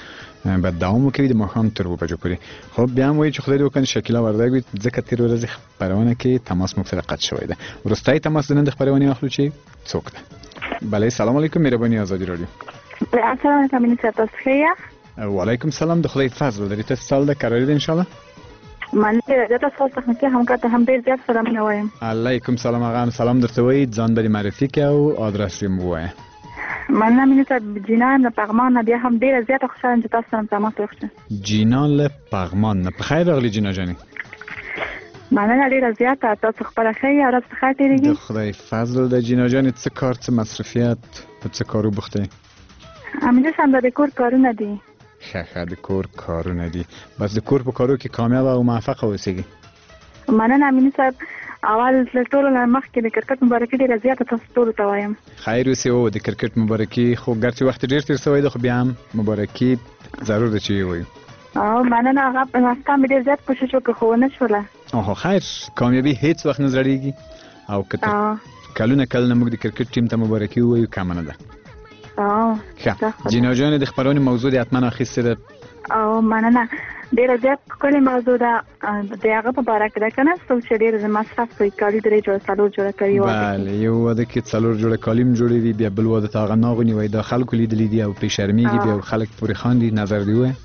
باید دوام وکړي د ماښام تر 2 بجو پورې. خب بیا هم وایي چې خدای دې وکړي شکیلا وردک وي ځکه تېر ورځې خبرونه کې تماس موږ سره قطع شوی ده. وروستی تماس د نن د خبرونې واخلو چې څوک ده. بله سلام علیکم مهربانی آزادی رادیو. السلام علیکم مینی صاحب خیر. و علیکم سلام د خدای فضل لري تاسو سال د قرار دي ان شاء الله. من ډېر تاسو څخه همکار ته هم ډېر زیات سلام وایم. علیکم سلام آقا سلام درته وای ځان بری معرفي کې او آدرس یې مو وای. من مینی صاحب جینان له پغمان بیا هم ډېر زیات خوشاله چې تاسو سره تماس وکړم. جینان له پغمان نه په خیر راغلی جینا جانې. مننه ډېر زیات تاسو خبره خیر او تاسو خاطرېږي. د خدای فضل د جینا جانې څه کار څه مصرفیت په څه کارو بوخته؟ امینه سم د کور کارونه دي. ښه د کور کارونه دي. بس د کور په کارو کې کامیاب او موفق اوسئ. مننه امینه صاحب اول له ټولو نه مخکې د کرکټ مبارکي ډېره زیاته تاسو ټولو ته وایم. خیر اوسئ او د کرکټ مبارکي خو ګرچې وخت ډېر تېر شوی دی خو بیا هم مبارکي ضرور ده چې ووایو. مننه هغه په واسطه مې ډېر زیات کوشش وکړ خو ونه شوله. خیر کامیابي هیڅ وخت نه زړېږي او که کلونه موږ د کرکټ ټیم ته مبارکي ووایو کمه نه ده. ښه جینا جانې د خپرونې موضوع دې حتما اخیستې ده. مننه ډېره زیات ښکلې موضوع ده د هغه په باره کې ده که نه څوک چې ډېر مصرف کوي کالي 3 جوړه 4 جوړه کوي. بله یو واده کې 4 جوړه کالي هم جوړوي بیا بل واده ته هغه ناغوني وایي دا خلکو لیدلي دي او پرې شرمېږي بیا خلک پورې خاندي. نظر دې ووایه.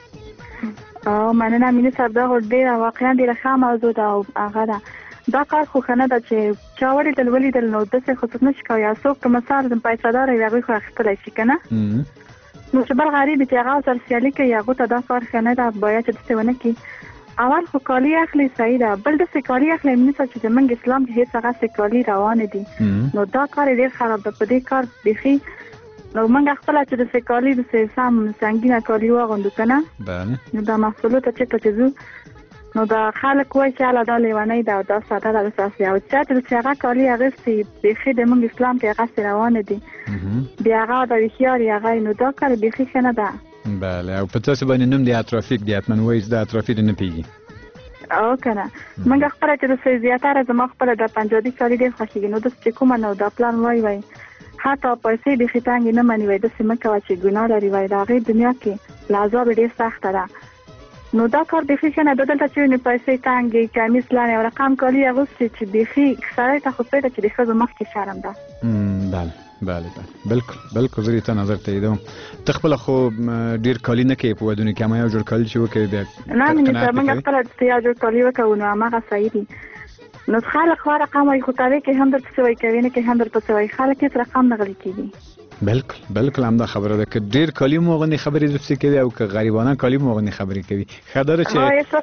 مننه مینې صاحب دا ډېره واقعا ډېره ښه موضوع ده او هغه ده دا کار خو ښه نه ده چې چا ولیدل ولیدل نو داسې خو څوک نه شي کوی. څوک که مثال پیسه‌دار وي هغوی خو اخیستلی شي که نه نو چې بل غریب چې هغه سره سیالي کوي هغو ته دا کار ښه نه ده باید چې داسې ونه کړي. اول خو کالي اخلي صحیح ده بل داسې کالي اخلي مینې صاحب چې زموږ اسلام کې هېڅ هغسې کالي روانې دي نو دا کار یې ډېر خراب ده. په دې کار بیخي نو موږ خپله چې داسې کالي داسې سم سنګینه کالي واغوندو که نه نو دا محصولو ته چېرته چې ځو نو دا خلک وایي چې هله دا لیونۍ ده او دا ساده ده داسې او چا چې داسې هغه کالي اخیستي بیخي د موږ اسلام کې هغسې روانې دي بیا هغه د هوښیار یې هغه نو دا کار بیخي ښه نه ده. بله او په تاسو باندې نوم د اترافیک دی حتما وایي چې د اترافیک نه پوهېږي او که نه موږ خپله چې داسې زیاتره زما خپله د پنجابي کالي ډېر خوښېږي نو داسې چې کومه نو دا پلان وایي حتی پیسې بیخي تنګې نه مني وایي داسې مه کوه چې ګناه لري وایي د هغې دنیا کې له عذاب ډېر سخته ده نو دا کار بیخي ښه نه ده. دلته چې وینې پیسې تنګې کمیس لاندې او رقم کالي اغوستې چې بیخي سړی ته خو پرېږده چې د ښځو مخکې شرم ده. بله بله بالکل بالکل زه تا نظر تاییدوم. ته خپله خو ډېر کالي نه کوې په ودونو کې اما یو جوړ کالي چې وکوې بیا نه مینې صاحب موږ خپله یو جوړ کالي وکوو نو هماغه صحیح دي. نو خلک خو رقم وایي خو تاوې کې هم درپسې وایي کوي نه کې هم درپسې وایي خلک هېڅ رقم نه غلي کېږي. بالکل بالکل همدا خبره ده که ډېر کالي مو غوندې خبرې درپسې کوي او که غریبانه کالي مو غوندې خبرې کوي. ښه دا ده چې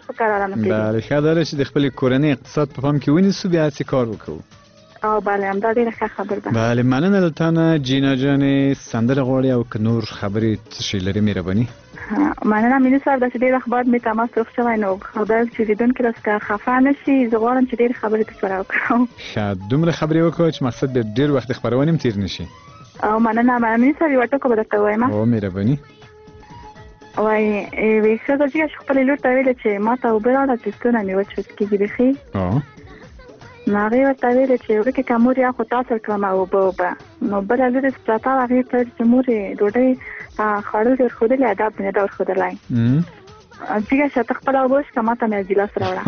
د خپلې کورنۍ اقتصاد په پام کې ونیسو بیا هسې کار وکړو. او بله همدا ډېره ښه خبره ده. بله مننه له تا نه جینا جانې سندره غواړې او که نور خبرې څه شی لرې مهرباني. مننه مینې صاحب داسې ډېر وخت بعد مې تماس روغ شوی نو خدای چې لیدونکي راڅخه خفه نه شي زه غواړم چې ډېرې خبرې درسره وکړم. ښه دومره خبرې وکړو چې مقصد بیا ډېر وخت د خپرونې هم تېر نه شي. او مننه مینې صاحب یوه ټکو به درته ووایم. او مهرباني وایي یوې ښځه جګه چې خپلې لور ته ویلې چې ما ته اوبه راوړه چې ستونی مې وچ کېږي بیخي نو هغې ورته ویلې چې ورکې که مور یا خو تاسو کړم اوبه نو بله لور یې پراته وه هغې ته ویل چې مور یې ډوډۍ خوړل دې ورښودلې ادب مې نه ده ورښودلی جګه شه ته خپله اوبه وڅښه ما ته مې ګیلاس راوړه.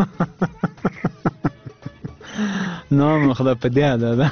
نام خدا په دې ادا ده.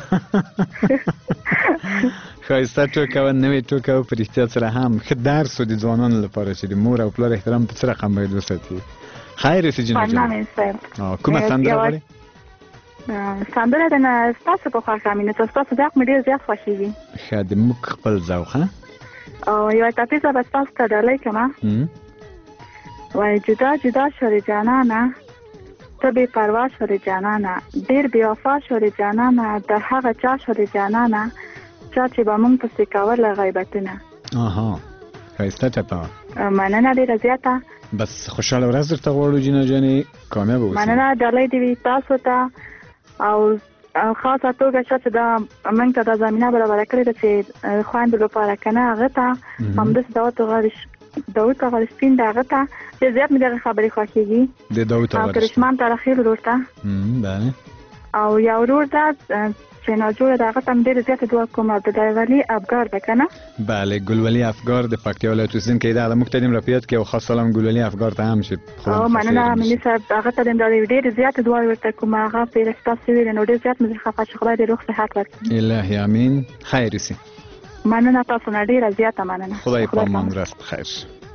ښایسته ټوکه وه نوې ټوکه وه په رښتیا سره هم ښه درس و د ځوانانو لپاره چې د مور او پلار احترام په څه رقم باید وساتي. خیر اوسې جناب کومه سندره غواړې؟ سندره د ستاسو په خوښه مینه ستاسو ذوق مې ډېر زیات خوښېږي. ښه د موږ خپل ذوق او یوه ټپیزه به ستاسو ته ډالۍ کړمه وایي جدا جدا شورې جانانه ته بې پروا شورې جانانه ډېر بې وفا شورې جانانه د هغه چا شورې جانانه چا چې به موږ پسې کوله غیبتونه. ښایسته ټپه مننه ډېره زیاته. بس خوشحاله ورځ درته غواړو جینا جانې کامیابه اوسئ. مننه ډالۍ دې وي تاسو ته او خاصه توګه چې دا موږ ته دا زمینه برابره کړې ده چې خویندو لپاره که نه هغه ته همداسې داود غاړې سپین د هغه ته چې زیات مې دغه خبرې خوښېږي او کرشمان ترخیل ورور ته او یو ورور ده چې ناجوړه دغه تم ډېر زیات دعا کوم او د ډایوري افګار ده کنه. بله ګلولي افګار د پکتیا ولایت اوسیدونکی ده. د مقتدیم رفیات کې او خاص سلام ګلولي افګار ته هم چې او مننه ملي صاحب هغه ته د ډېر زیات دعا ورته کوم هغه په رښتا سوي نو ډېر زیات مزه خفه چې خدای دې روغ صحت ورکړي. الهي امين. خیر سي. مننه تاسو نه ډېر زیاته مننه. خدای په امان راست خیر.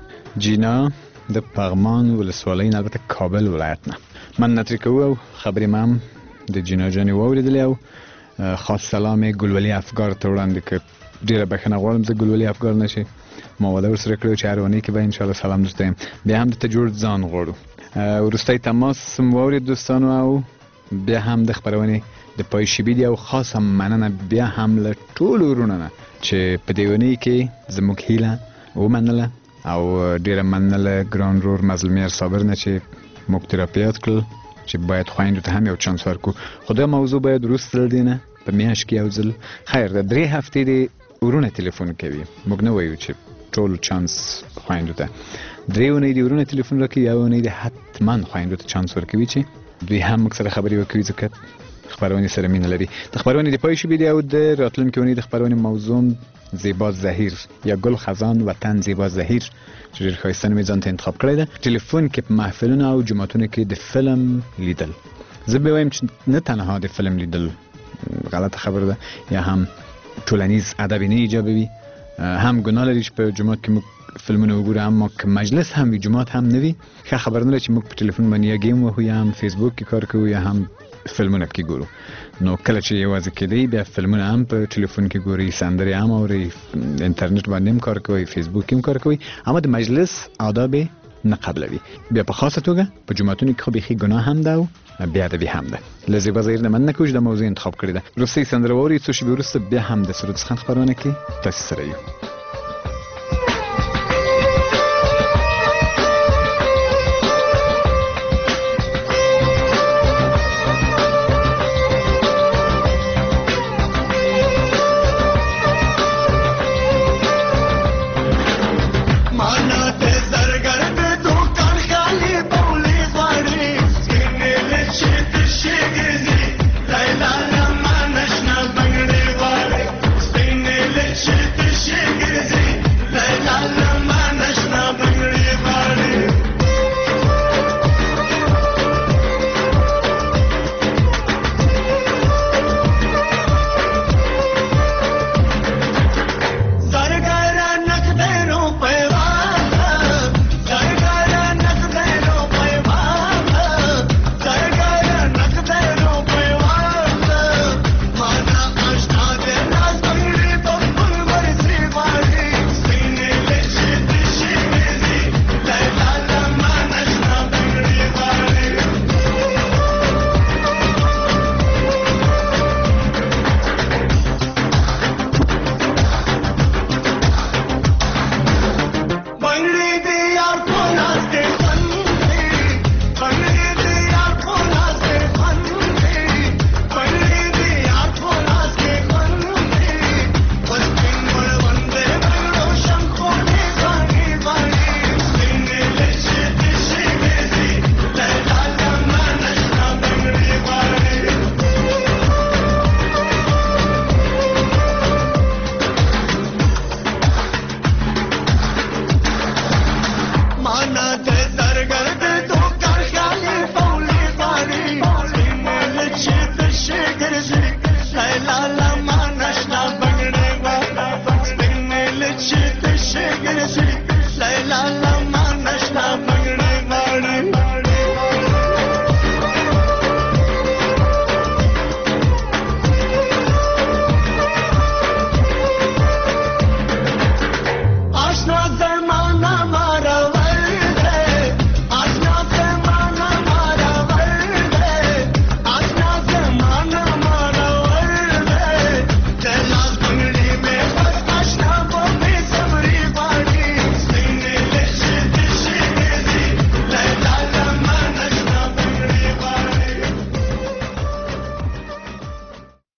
جینا د پغمان ولسوالۍ نه البته کابل ولایت نه من نتری کوو خبرې مام د جینا جانې واوریدلې او خاص سلام ګلولي افګار ته وړاندې کړ. ډیره بخښنه غواړم زه ګلولي افګار نشي ما وعده ورسره کړو چې هروانې کې به ان شاء الله سلام درته یم. بیا هم ته جوړ ځان غواړو. وروستی تماس واورید دوستانو او بیا هم د خبرونې د پای شبي دی او خاصه مننه بیا هم له ټولو ورونو نه چې په دې ونې کې زموږ هیله ومنله او ډیره مننه ګران رور مظلومیر صابر نه چې موږ تراپیات کړل چې باید خویندو ته هم یو چانس ورکو. خو دا موضوع باید وروسته له دې نه په میاشت کې یو ځل خیر د 3 هفتې د ورونه تلیفون کوي. موږ نه وایو چې ټول چانس خویندو ته 3 ونې د ورونه تلیفون راکوي یو ونې د حتما خویندو ته چانس ورکوي چې دوی هم موږ سره خبرې وکړي ځکه خبرونه سره مینه لري. د خبرونه د پای شبي دی او د راتلونکي ونې د خبرونه موضوع زیبا زهیر یا گل خزان وطن زیبا زهیر چې ډېر ښایسته نوم یې ځان ته انتخاب کړی ده. ټلیفون کې په محفلونو او جوماتونو کې د فلم لیدل. زه به وایم چې نه تنها د فلم لیدل غلطه خبره ده یا هم ټولنیز ادب نه ایجابوي هم ګناه لري چې په جومات کې موږ فلمونه وګورو اما که مجلس هم وي جومات هم نه وي ښه خبر نه لري چې موږ په ټلیفون باندې یا ګیم وهو یا هم فیسبوک کې کار کوو یا هم فلمونه کې ګورو. نو کله چې یوازې کېدی بیا فلمونه هم په ټلیفون کې ګوري سندرې هم اوري انټرنیټ باندې هم کار کوي فیسبوک هم کار کوي اما د مجلس آداب نه قبلوي. بیا په خاصه توګه په جوماتونو کې خو بیخي ګناه هم ده او بیا ادبي هم ده. له زیبا زهیر نه مننه کوم چې د موضوع انتخاب کړی ده. وروستۍ سندره واورئ څو شېبې وروسته بیا هم د سرود خان خپرونه کې تاسو سره یو. La la